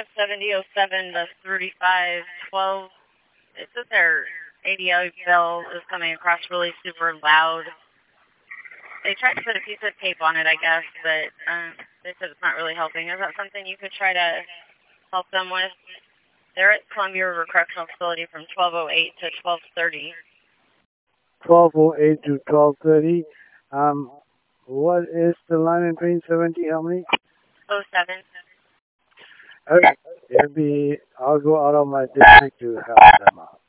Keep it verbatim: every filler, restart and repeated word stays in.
five seventy oh seven to thirty-five twelve. It says their A D O bill is coming across really super loud. They tried to put a piece of tape on it, I guess, but um, they said it's not really helping. Is that something you could try to help them with? They're at Columbia River Correctional Facility from twelve oh eight to twelve thirty. twelve oh eight to twelve thirty. Um, what is the line in train seventy? How many? oh seven. Okay. It'll be, I'll go out of my district to help them out.